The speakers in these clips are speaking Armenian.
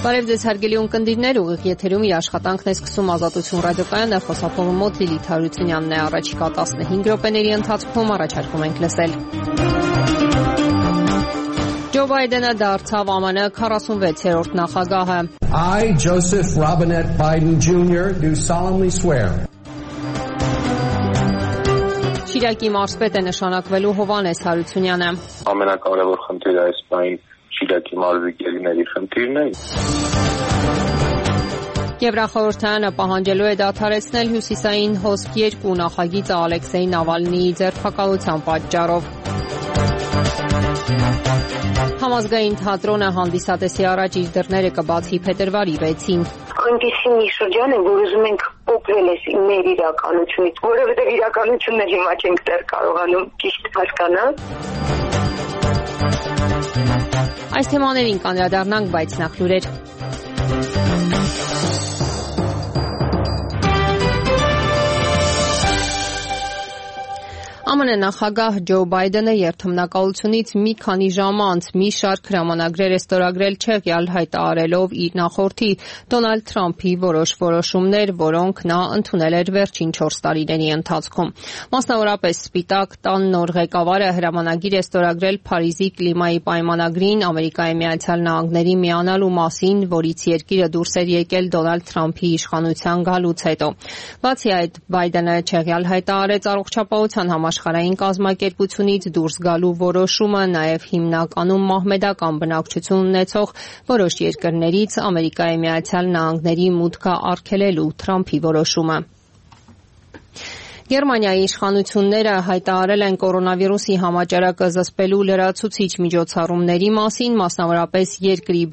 Բարև ձեզ հարգելի ունկնդիրներ, ուղիղ եթերում իր աշխատանքն է սկսում Ազատություն ռադիոկայանը, խոսափողը մոտ Լիլիթ Հարությունյանն է, առաջիկա 15 րոպեների ընթացքում առաջարկում ենք լսել։ Ջո Բայդենը դարձավ ԱՄՆ 46-րդ նախագահը։ I, Joseph Robinette Biden Jr., do solemnly swear. Շիրակի մարզպետ է նշանակվելու Հովհաննես Հարությունյանը։ Ամենակարևոր խնդիրը այս պահին Շիրակի մարզի գերիների խնդիրն է։ Եվրախորհրդարանը պահանջելու է դադարեցնել հյուսիսային հոսք 2 նախագիծը Ալեքսեյ Նավալնիի ձերբակալության պատճառով։ Համազգային թատրոնը հանդիսատեսի առաջ իր դռները կբացի փետրվարի 6-ին։ Այնպիսի մի շրջան է, որ ուզում ենք փոխվել մեր իրականությունից, որովհետև իրականությունն էլ հիմա չենք դեռ կարողանում ճիշտ հասկանալ։ Այս թեմաներին կանդրադառնանք, բայց նախ լուրեր։ ԱՄՆ նախագահ Ջո Բայդենը երթմնակալությունից մի քանի ժամ անց մի շարք հրամանագրեր է ստորագրել չեղյալ հայտարարելով իր նախորդի Դոնալդ Թրամփի որոշ որոշումներ, որոնք նա ընդունել էր վերջին 4 տարիների ընթացքում։ Մասնավորապես Սպիտակ տան նոր ղեկավարը հրամանագիր է ստորագրել Փարիզի կլիմայի պայմանագրին Ամերիկայի Միացյալ Նահանգների միանալու մասին, որից երկիրը դուրս էր եկել Դոնալդ Թրամփի իշխանության գալուց հետո։ Բացի այդ, Բայդենը չեղյալ հայտարարեց առողջապահության համաշխարհային կազմակերպությունից դուրս գալու որոշումը, նաև հիմնականում մահմեդական բնակչություն ունեցող որոշ երկրներից Ամերիկայի Միացյալ Նահանգների մուտքը արգելելու Թրամփի որոշումը։ Գերմանիայի իշխանությունները հայտարարել են կորոնավիրուսի համաճարակը զսպելու լրացուցիչ միջոցառումների մասին, մասնավորապես երկրի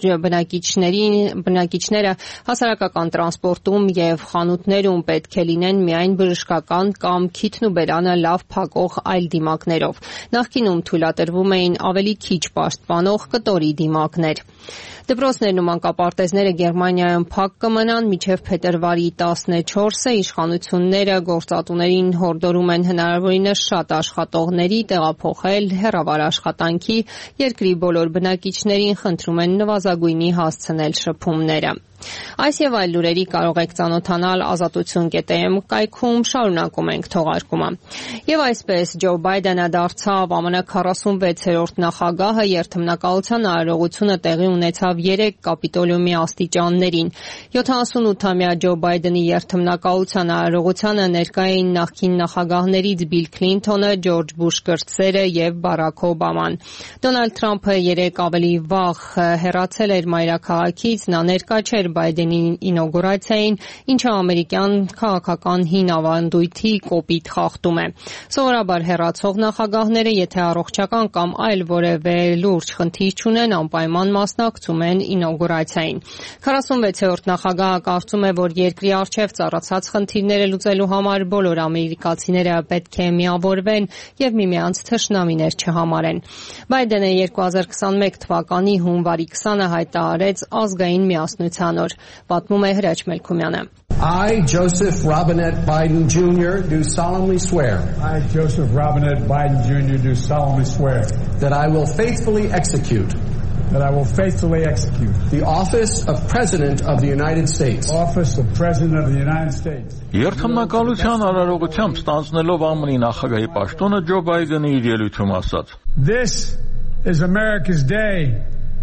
բնակիչները հասարակական տրանսպորտում եւ խանութներում պետք է լինեն միայն բժշկական կամ քիթն ու բերանը լավ փակող այլ դիմակներով։ Նախկինում թույլատրվում էին ավելի քիչ պաշտպանող կտորի դիմակներ։ Դպրոցներն ու մանկապարտեզները Գերմանիայում փակ կմնան մինչև փետրվարի 14-ը։ Իշխանությունները գործատուներին հորդորում են հնարավորինս շատ աշխատողների տեղափոխել հեռավար աշխատանքի, երկրի բոլոր բնակիչներին խնդրում են նվազագույնի հասցնել շփումները։ Այս եւ այլ լուրերի կարող եք ծանոթանալ ազատություն.am կայքում, շարունակում ենք թողարկումը։ Եվ այսպես Ջո Բայդենը դարձավ ԱՄՆ 46-րդ նախագահը, երթմնակալության արարողությունը տեղի ունեցավ 3 կապիտոլիումի աստիճաններին։ 78-ամյա Ջո Բայդենի երթմնակալության արարողությանը ներկա էին նախկին նախագահներից Բիլ Քլինթոնը, Ջորջ Բուշ կրտսերը եւ Բարաք Օբաման։ Դոնալդ Թրամփը 3 ավելի վաղ հեռացել էր մայրաքաղաքից, նա ներկա չէր Բայդենի ինոգուրացիային, ինչը ամերիկյան քաղաքական հին ավանդույթի կոպիտ խախտում է։ Սովորաբար հեռացող նախագահները, եթե առողջական կամ այլ որևէ լուրջ խնդիր չունեն, անպայման մասնակցում են ինոգուրացիային։ 46-րդ նախագահը կարծում է, որ երկրի առջև ծառացած խնդիրները լուծելու համար բոլոր ամերիկացիները պետք է միավորվեն եւ միմյանց թշնամիներ չհամարեն։ Բայդենը 2021 թվականի հունվարի 20-ը հայտարարեց ազգային միասնության օր, պատմում է Հրաչ Մելքումյանը։ I, Joseph Robinette Biden Jr., do solemnly swear. I, Joseph Robinette Biden Jr., do solemnly swear. That I will faithfully execute. That I will faithfully execute. The office of President of the United States. Office of President of the United States. Երթմնակալության արարողությամբ ստանձնելով ԱՄՆ-ի նախագահի պաշտոնը Ջո Բայդենը իր ելույթում ասաց. This is America's day.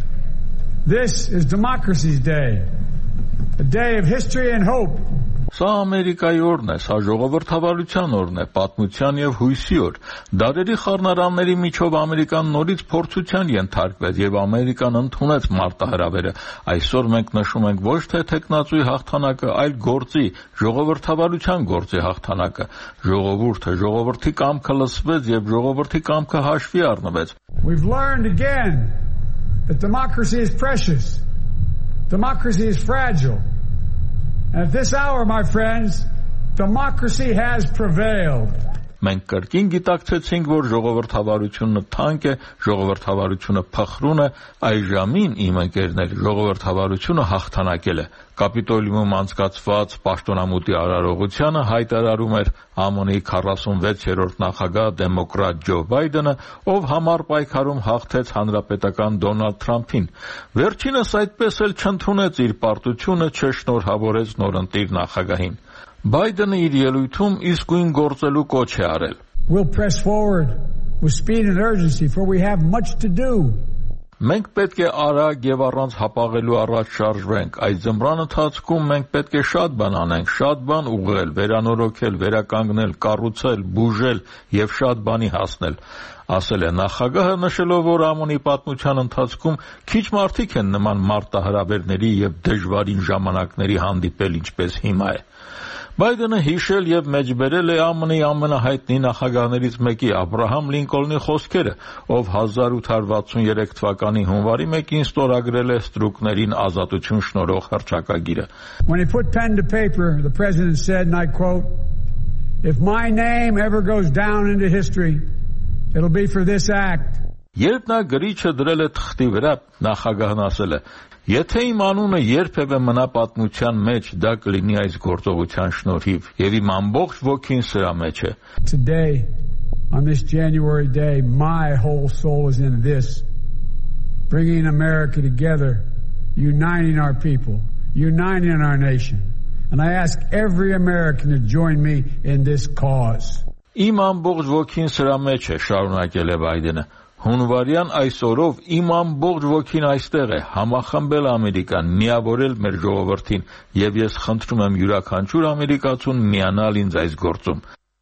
This is democracy's day. A day of history and hope. Սա Ամերիկայի օրն է, սա ժողովրդավարության օրն է, պատմության եւ հույսի օր։ Դարերի խառնարանների միջով Ամերիկան նորից փորձության ենթարկվեց եւ Ամերիկան ընդունեց մարտահրավերը։ Այսօր մենք նշում ենք ոչ թե տեխնացուի հաղթանակը, այլ գործի, ժողովրդավարության գործի հաղթանակը։ Ժողովուրդը, ժողովրդի կամքը լսվեց եւ ժողովրդի կամքը հաշվի առնվեց։ We've learned again that democracy is precious. Democracy is fragile. And at this hour, my friends, democracy has prevailed. Մենք կրկին գիտակցեցինք, որ ժողովրդավարությունը թանկ է, ժողովրդավարությունը փխրուն է, այժմին իմ ընկերներ ժողովրդավարությունը հաղթանակել է։ Կապիտոլիումում անցկացված պաշտոնամուտի արարողությանը հայտարարում էր ԱՄՆ-ի 46-րդ նախագահ դեմոկրատ Ջո Բայդենը, ով համառ պայքարում հաղթեց հանրապետական Դոնալդ Թրամփին։ Վերջինս այդպես էլ չընդունեց իր պարտությունը, չշնորհավորեց նորընտիր նախագահին։ Բայդենը իր ելույթում իսկույն գործելու կոչ է արել։ We'll press forward with speed and urgency, for we have much to do. Մենք պետք է արագ եւ առանց հապաղելու առաջ շարժվենք։ Այս ձմռան ընթացքում մենք պետք է շատ բան անենք, շատ բան ուղղել, վերանորոգել, վերականգնել, կառուցել, բուժել եւ շատ բանի հասնել, ասել է նախագահը, նշելով, որ ԱՄՆ-ի պատմության ընթացքում քիչ մարդիկ են նման մարտահրավերների եւ դժվարին ժամանակների հանդիպել, ինչպես հիմա է։ Բայդենը հիշել եւ մեջբերել է ԱՄՆ-ի ամենահայտնի նախագահներից մեկի Աբրահամ Լինկոլնի խոսքերը, ով 1863 թվականի հունվարի 1-ին ստորագրել է ստրուկներին ազատություն շնորհող հռչակագիրը։ When he put pen to paper, the president said, and I quote, "If my name ever goes down into history, it'll be for this act." Երբ նա գրիչը դրել է թղթի վրա, նախագահն ասել է. Եթե իմ անունը երբևէ մնա պատմության մեջ, դա կլինի այս գործողության շնորհիվ, եւ իմ ամբողջ ոգին սրա մեջ է։ Today, on this January day, my whole soul is in this, bringing America together, uniting our people, uniting our nation. And I ask every American to join me in this cause. Իմ ամբողջ ոգին սրա մեջ է, շարունակել է Բայդենը։ Հունվարյան այս օրով իմ ամբողջ ոգին այստեղ է, համախմբել Ամերիկան, միավորել մեր ժողովրդին, եւ ես խնդրում եմ յուրաքանչյուր ամերիկացուն միանալ ինձ այս գործում։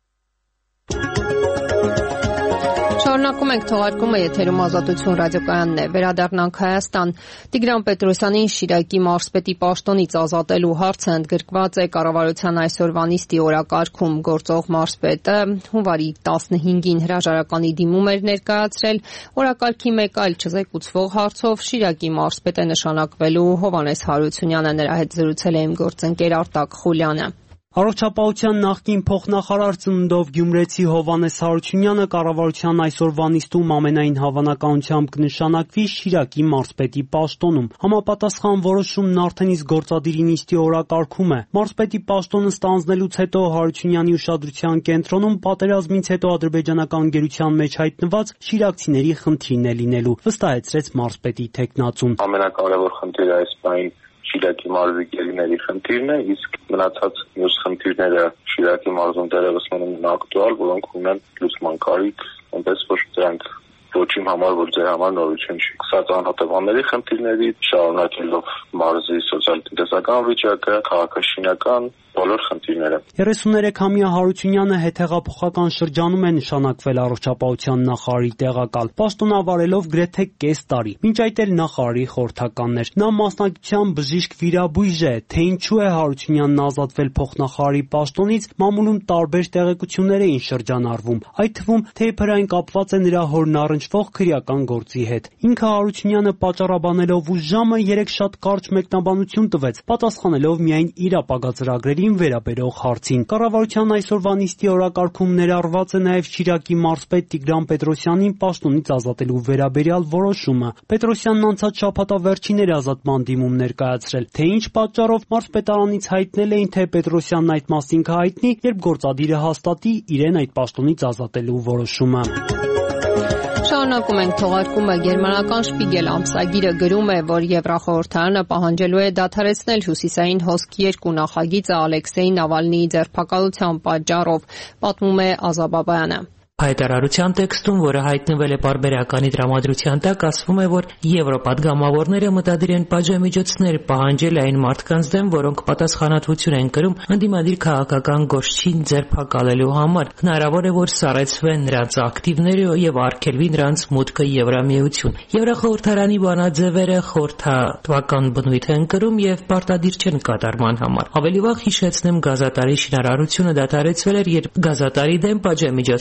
Շարունակում ենք թողարկումը, եթերում Ազատություն ռադիոկայանն է։ Վերադառնանք Հայաստան։ Տիգրան Պետրոսյանին Շիրակի մարզպետի պաշտոնից ազատելու հարցը ընդգրկված է կառավարության այսօրվա նիստի օրակարգում։ Գործող մարզպետը հունվարի 15-ին հրաժարականի դիմում էր ներկայացրել։ Օրակարգի մեկ այլ չզեկուցվող հարցով Շիրակի մարզպետ է նշանակվելու Հովհաննես Հարությունյանը։ Նրա հետ զրուցել է իմ գործընկեր Արտակ Խուլյանը։ Առողջապահության նախկին փոխնախարար ծննդով գյումրեցի Հովհաննես Հարությունյանը կառավարության այսօրվա նիստում ամենայն հավանականությամբ կնշանակվի Շիրակի մարզպետի պաշտոնում։ Համապատասխան որոշումն արդեն իսկ գործադիրի նիստի օրակարգում է։ Մարզպետի պաշտոնը ստանձնելուց հետո Հարությունյանի ուշադրության կենտրոնում պատերազմից հետո ադրբեջանական գերության մեջ հայտնված շիրակցիների խնդիրն է լինելու, վստահեցրեց մարզպետի թեկնածուն։ Ամենակարևոր խնդիրը այս պահին Շիրակի մարզի գերիների խնդիրն է, իսկ մնացած մյուս խնդիրները Շիրակի մարզում դեռևս մնում են ակտուալ, որոնք ունեն լուսման կարիք, այնպես որ դրանք ոչ իմ համար, որ ձեր համար նորություն չի։ Սկսած անհատականների խնդիրների, շարունակելով մարզի սոցիալ-տնտեսական վիճակը, քաղաքաշինական բոլոր խնդիրները։ 33-ամյա Հարությունյանը հետհեղափոխական շրջանում է նշանակվել առողջապահության նախարարի տեղակալ, պաշտոնավարելով գրեթե կես տարի։ Մինչ այդ էլ նախարարի խորհրդականն էր։ Նա մասնակցությամբ բժիշկ վիրաբույժ է, թե ինչու է Հարությունյանն ազատվել փոխնախարարի պաշտոնից, մամուլում տարբեր տեղեկություններ էին շրջանառվում, այդ թվում թեփերային կապված է նրա հորն առնչվող քրեական գործի հետ։ Ինքը Հարությունյանը պատճառաբանելով ու ժամը 3 շատ կարճ մեկնաբանություն տվեց, պատասխանելով միայն իր ապագա ծրագրերի վերաբերող հարցին։ Կառավարության այսօրվա նիստի օրակարգում ներառված է նաև Շիրակի մարզպետ Տիգրան Պետրոսյանին պաշտոնից ազատելու վերաբերյալ որոշումը։ Պետրոսյանն անցած շաբաթ վերջին էր ազատման դիմում ներկայացրել, թե ինչ պատճառով մարզպետարանից հայտնել էին, թե Պետրոսյանն այդ մասին կհայտնի, երբ գործադիրը հաստատի իրեն այդ պաշտոնից ազատելու որոշումը։ Շարունակում ենք թողարկումը։ Գերմանական Շպիգել ամսագիրը գրում է, որ Եվրախորհրդարանը պահանջելու է դադարեցնել հյուսիսային հոսք 2 նախագիծը Ալեքսեյ Նավալնիի ձերբակալության պատճառով, պատմում է Ազա Բաբայանը։ Հայտարարության տեքստում, որը հայտնվել է պարբերականի տրամադրության տակ, ասվում է, որ եվրոպատգամավորները մտադիր են պատժամիջոցներ պահանջել այն մարդկանց դեմ, որոնք պատասխանատվություն են կրում ընդդիմադիր քաղաքական գործչին ձերբակալելու համար։ Հնարավոր է, որ սառեցվեն նրանց ակտիվները եւ արգելվի նրանց մուտքը Եվրամիություն։ Եվրախորհրդարանի բանաձևերը խորհրդատվական բնույթ են կրում եւ պարտադիր չեն կատարման համար։ Ավելի վաղ հիշեցնեմ, գազատարի շինարարությունը դադարեցվել էր, երբ գազատարի դեմ պատժամիջոցներ են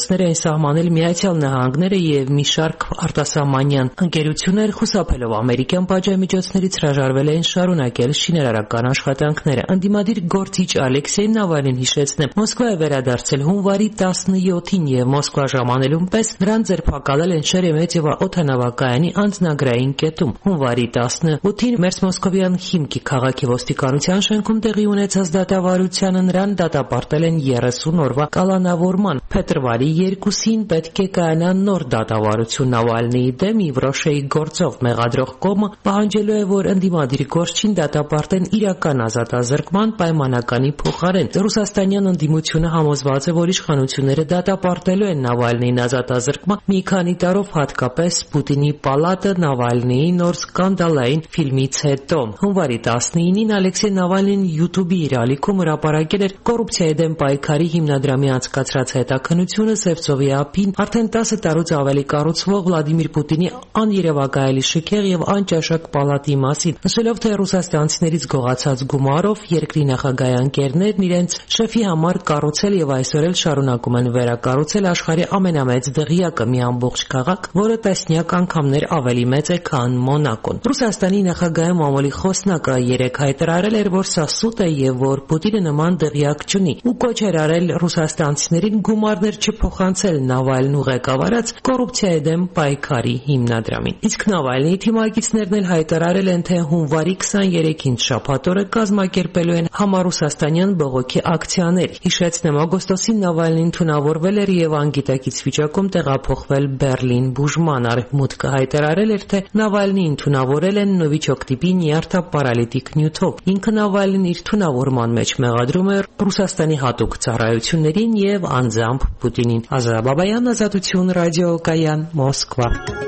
սահմանել Միացյալ Նահանգները եւ մի շարք արտասահմանյան ընկերություններ, խուսափելով ամերիկյան պատժամիջոցներից, հրաժարվել էին շարունակել շինարարական աշխատանքները։ Ընդդիմադիր գործիչ Ալեքսեյ Նավալին հիշեցնեմ, Մոսկվա է վերադարձել հունվարի 17-ին եւ Մոսկվա ժամանելուն պես նրան ձերբակալել են Շերեմետիևա օդանավակայանի անձնագրային կետում։ Հունվարի 18-ին Մերսմոսկովյան Խիմկի քաղաքի ոստիկանության շենքում տեղի ունեցած դատավարությանը նրան դատապարտել են 30 օրվա կալանավորման։ Փետրվարի 2-ին պետք է կայանա նոր դատավարություն Նավալնիի դեմ, Իվրոշեի գործով մեղադրող կողմը պահանջելու է, որ ընդդիմադիր գործչին դատապարտեն իրական ազատազրկման պայմանականի փոխարեն։ Ռուսաստանյան ընդդիմությունը համոզված է, որ իշխանությունները դատապարտելու են Նավալնիին ազատազրկման մի քանի տարով, հատկապես Պուտինի պալատը Նավալնիի նոր սկանդալային ֆիլմից հետո։ Հունվարի 19-ին Ալեքսեյ Նավալնին YouTube-ի իր ալիքում հրապարակել էր կոռուպցիայի դեմ պայքարի հիմնադրամի անցկացրած հետաքննությունը Սևծովի ափին արդեն 10 տարուց ավելի կառուցվող Վլադիմիր Պուտինի աներևակայելի շքեղ եւ անճաշակ պալատի մասին, նշելով, թե ռուսաստանցիներից գողացած գումարով երկրի նախագահի ընկերներն իրենց շեֆի համար կառուցել եւ այսօր էլ շարունակում են վերակառուցել աշխարհի ամենամեծ դղյակը, մի ամբողջ քաղաք, որը տասնյակ անգամներ ավելի մեծ է, քան Մոնակոն։ Ռուսաստանի նախագահի մամուլի խոսնակը երեկ հայտարարել էր, որ սա սուտ է եւ որ Պուտինը նման դղյակ չունի, ու կոչ էր արել ռուսաստանցիներին գումարներ չփոխանցել Նավալնու ղեկավարած կոռուպցիայի դեմ պայքարի հիմնադրամին։ Իսկ Նավալնիի թիմակիցներն էլ հայտարարել են, թե հունվարի 23-ին շաբաթ օրը կազմակերպելու են համառուսաստանյան բողոքի ակցիաներ։ Հիշեցնեմ, օգոստոսին Նավալնին թունավորվել էր եւ անգիտակից վիճակում տեղափոխվել Բերլին բուժման։ Արևմուտքը հայտարարել էր, թե Նավալնիին թունավորել են նովիչոկ տիպի նյարդապարալիտիկ նյութով։ Ինքը Նավալնին իր թունավորման մեջ մեղադրում է Ռուսաստանի հատուկ ծառայություններին եւ անձամբ Պուտինին։ Ազատ Բաբայան, Ազատություն, ռադիոկայան, Մոսկվա։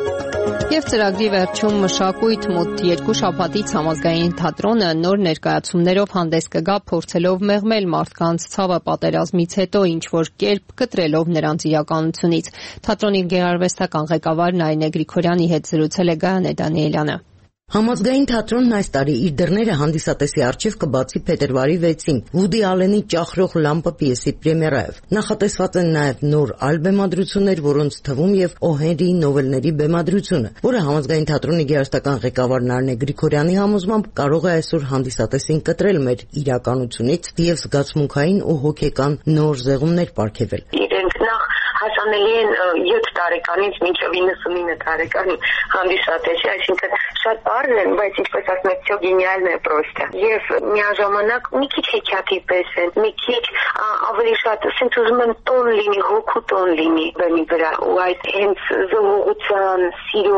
Եվ ծրագրի վերջում մշակույթ, մոտ 2 շաբաթից Համազգային թատրոնը նոր ներկայացումներով հանդես կգա, փորձելով մեղմել մարդկանց ցավը պատերազմից հետո, ինչ որ կերպ կտրելով նրանց իրականությունից։ Թատրոնի գեղարվեստական ղեկավար Նայինե Գրիգորյանի հետ զրուցել է Գայանե Դանիելյանը։ Համազգային թատրոնն այս տարի իր դռները հանդիսատեսի առջև կբացի փետրվարի 6-ին Վուդի Ալենի «Ճախրող լամպը» պիեսի պրեմիերայով։ Նախատեսված են նաև նոր այլ բեմադրություններ, որոնց թվում եւ Օ. Հենրիի նովելների բեմադրությունը, որը Համազգային թատրոնի գեղարվեստական ղեկավար Նայինե Գրիգորյանի համոզմամբ կարող է այսօր հանդիսատեսին կտրել մեր իրականությունից եւ զգացմունքային ու հոգեկան նոր զեղումներ պարգեւել։ Իրենք նախ հասանելի են 7 տարեկանից մինչև 99 տարեկան հանդիսատեսի, այսինքն շատ բարձր են, բայց ինչպես ասում եք, всё гениальное просто։ Եվ միաժամանակ մի քիչ հեքիաթի պես են, մի քիչ ավելի շատ, ասենք ուզում են տոն լինի, հոգու տոն լինի բեմի վրա, ու այդ հենց զողողության, սիրո,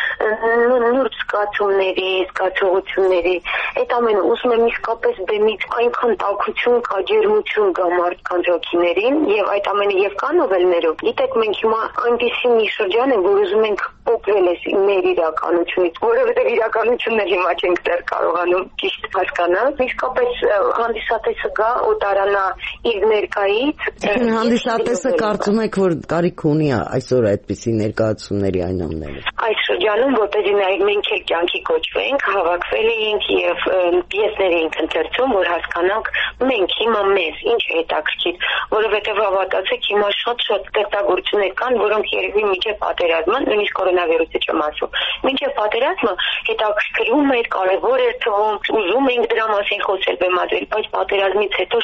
նուրբ զգացումների, զգացողությունների, այդ ամենը ուզում եմ իսկապես բեմից այնքան տաքություն կա, ջերմություն կա մարդկանց հոգիներին, եւ այդ ամենը եւ կա նովելներով։ Գիտեք, մենք հիմա այնպիսի մի շրջան ենք, որ ուզում ենք օգնել մեր իրականությունից, որովհետեւ իրականությունն հիմա չենք դեռ կարողանում ճիշտ հասկանալ։ Իսկապես հանդիսատեսը գա, օտարանա իր ներկայից։ Հանդիսատեսը կարծում եք, որ կարիք ունի այսօր այդպիսի ներկայացումների այնամները։ Այս շրջանում, որտեղի մենք էլ կյանքի կոչվենք, հավաքվել էինք եւ պիեսներ էինք ընթերցում, որ հասկանանք մենք հիմա մեզ ինչ է հետաքրքիր, որովհետեւ հավատացեք, հիմա շատ ստեղծագործություններ կան, որոնք երևի միջև պատերազմը, նույնիսկ կորոնավիրուսի չեմ ասում, միջև պատերազմը հետաքրքրում էր, կարևոր էր թվում, ուզում ենք դրա մասին խոսել, բեմադրել, բայց պատերազմից հետո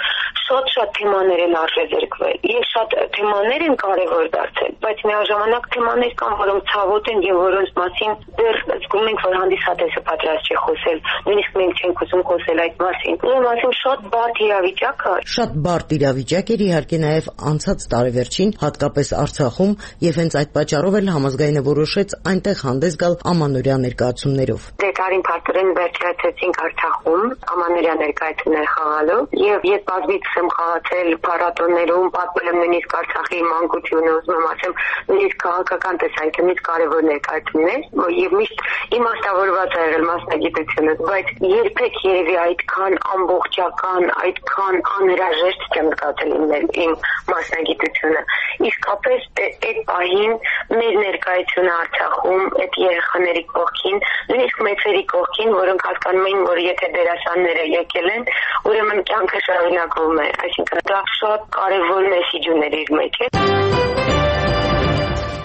շատ թեմաներ են արժեզրկվել եւ շատ թեմաներ են կարևոր դարձել, բայց միաժամանակ թեմաներ կան, որոնք ցավոտ են եւ որոնց մասին դեռ զգում ենք, որ հանդիսատեսը պատրաստ չէ խոսել, նույնիսկ մենք չենք ուզում խոսել այդ մասին։ Ուրեմն ասեմ, շատ բարդ իրավիճակ է։ Շատ բարդ իրավիճակ էր իհարկե նաեւ անցած տարեվերջին, հատկապես Արցախում, եւ հենց այդ պատճառով էլ Համազգայինը որոշեց այնտեղ հանդես գալ ամանորյա ներկայացումներով։ Դեկարին փաստորեն վերջացեցինք Արցախում ամանորյա ներկայացումներ խաղալով, եւ ես բազմիցս եմ խաղացել փառատոներում, պատմել եմ նույնիսկ Արցախի մանկությունը, ուզում եմ ասեմ, նույնիսկ քաղաքական տեսանկյունից կարևոր ներկայացումներ, եւ միշտ իմաստավորված է եղել մասնագիտությունը, բայց երբեք երևի այդքան ամբողջական, այդքան անհրաժեշտ չեմ զգացել իմ մասնագիտությունը։ Իսկապես այդ պահին մեր ներկայությունը Արցախում, այդ երեխաների կողքին, նույնիսկ մեծերի կողքին, որոնք հասկանում էին, որ եթե դերասանները եկել են, ուրեմն կյանքը շարունակվում է, այսինքն դա շատ կարևոր մեսիջ ուներ իր մեջ։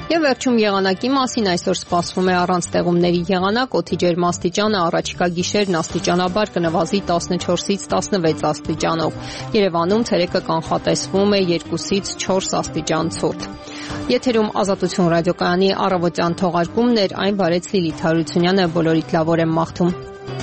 Եվ վերջում եղանակի մասին այսօր սպասվում է առանց տեղումների եղանակ, օդի ջերմաստիճանը առաջիկա գիշերն աստիճանաբար կնվազի 14-ից 16 աստիճանով։ Երևանում ցերեկը կանխատեսվում է 2-ից 4 աստիճան ցուրտ։ Եթերում Ազատություն ռադիոկայանի առավոտյան թողարկումն էր, այն վարեց Լիլիթ Հարությունյանը, բոլորիդ լավ օր եմ մաղթում։